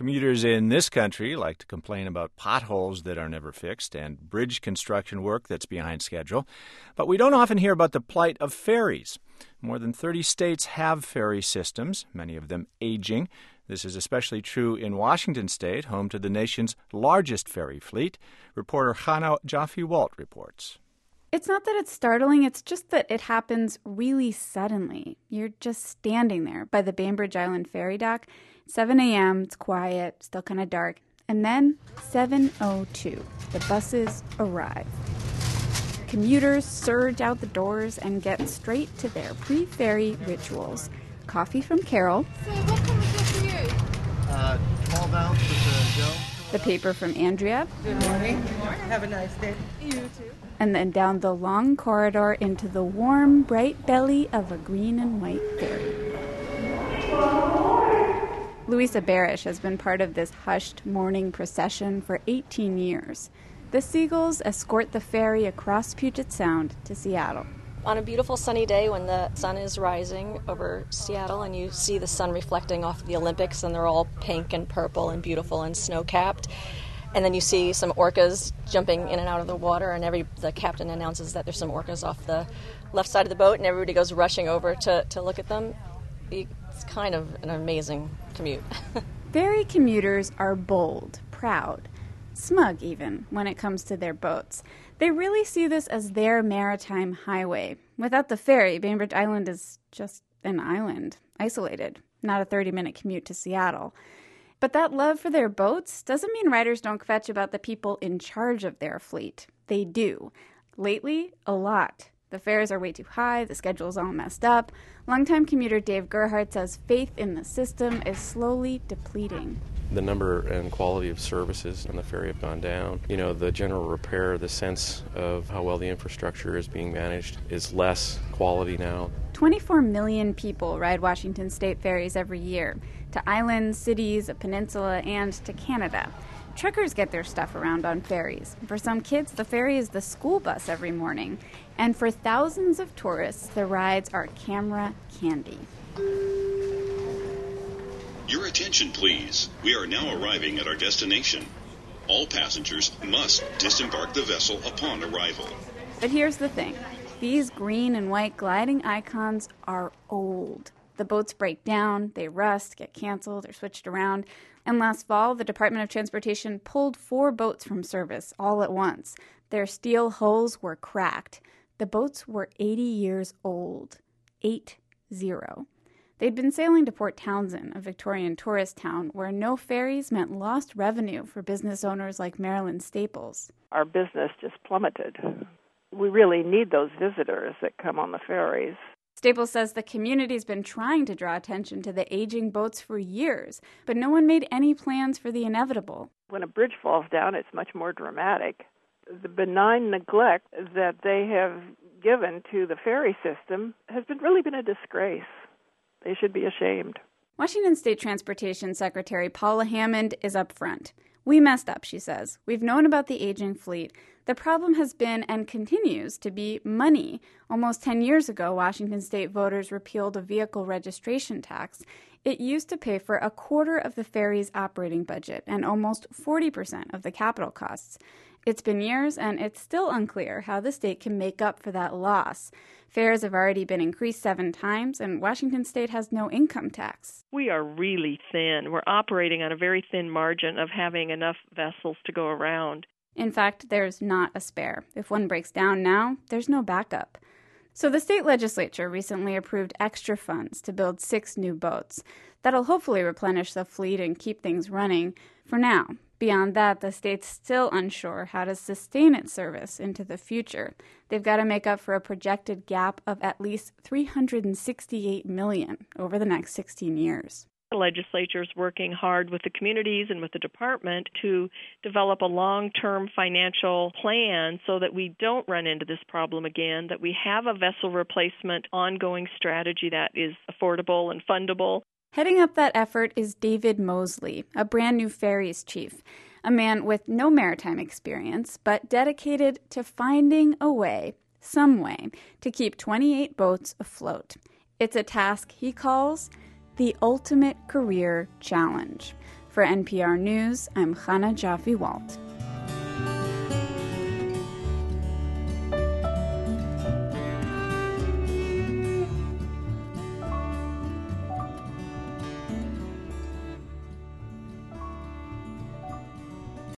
Commuters in this country like to complain about potholes that are never fixed and bridge construction work that's behind schedule. But we don't often hear about the plight of ferries. More than 30 states have ferry systems, many of them aging. This is especially true in Washington State, home to the nation's largest ferry fleet. Reporter Chana Joffe-Walt reports. It's not that it's startling, it's just that it happens really suddenly. You're just standing there by the Bainbridge Island ferry dock. 7 a.m., it's quiet, still kind of dark. And then 7:02, the buses arrive. Commuters surge out the doors and get straight to their pre-ferry rituals. Coffee from Carol. So what can we get for you? 12 ounce with the dough. The paper from Andrea. Good morning. Have a nice day. You too. And then down the long corridor into the warm, bright belly of a green and white ferry. Louisa Barish has been part of this hushed morning procession for 18 years. The Seagulls escort the ferry across Puget Sound to Seattle. On a beautiful sunny day when the sun is rising over Seattle and you see the sun reflecting off the Olympics and they're all pink and purple and beautiful and snow-capped. And then you see some orcas jumping in and out of the water, and the captain announces that there's some orcas off the left side of the boat, and everybody goes rushing over to look at them. It's kind of an amazing commute. Ferry commuters are bold, proud, smug even, when it comes to their boats. They really see this as their maritime highway. Without the ferry, Bainbridge Island is just an island, isolated, not a 30-minute commute to Seattle. But that love for their boats doesn't mean riders don't kvetch about the people in charge of their fleet. They do. Lately, a lot. The fares are way too high, the schedule's all messed up. Longtime commuter Dave Gerhardt says faith in the system is slowly depleting. The number and quality of services on the ferry have gone down. The general repair, the sense of how well the infrastructure is being managed is less quality now. 24 million people ride Washington State ferries every year to islands, cities, a peninsula, and to Canada. Truckers get their stuff around on ferries. For some kids, the ferry is the school bus every morning. And for thousands of tourists, the rides are camera candy. Your attention, please. We are now arriving at our destination. All passengers must disembark the vessel upon arrival. But here's the thing. These green and white gliding icons are old. The boats break down, they rust, get canceled, or switched around. And last fall, the Department of Transportation pulled 4 boats from service all at once. Their steel hulls were cracked. The boats were 80 years old. 80. They'd been sailing to Port Townsend, a Victorian tourist town, where no ferries meant lost revenue for business owners like Marilyn Staples. Our business just plummeted. We really need those visitors that come on the ferries. Staples says the community's been trying to draw attention to the aging boats for years, but no one made any plans for the inevitable. When a bridge falls down, it's much more dramatic. The benign neglect that they have given to the ferry system has really been a disgrace. They should be ashamed. Washington State Transportation Secretary Paula Hammond is up front. We messed up, she says. We've known about the aging fleet. The problem has been and continues to be money. Almost 10 years ago, Washington State voters repealed a vehicle registration tax. It used to pay for a quarter of the ferry's operating budget and almost 40% of the capital costs. It's been years, and it's still unclear how the state can make up for that loss. Fares have already been increased 7 times, and Washington State has no income tax. We are really thin. We're operating on a very thin margin of having enough vessels to go around. In fact, there's not a spare. If one breaks down now, there's no backup. So the state legislature recently approved extra funds to build 6 new boats. That'll hopefully replenish the fleet and keep things running for now. Beyond that, the state's still unsure how to sustain its service into the future. They've got to make up for a projected gap of at least $368 million over the next 16 years. The legislature is working hard with the communities and with the department to develop a long-term financial plan so that we don't run into this problem again, that we have a vessel replacement ongoing strategy that is affordable and fundable. Heading up that effort is David Mosley, a brand new ferries chief, a man with no maritime experience, but dedicated to finding a way, some way, to keep 28 boats afloat. It's a task he calls the ultimate career challenge. For NPR News, I'm Chana Jaffe-Walt.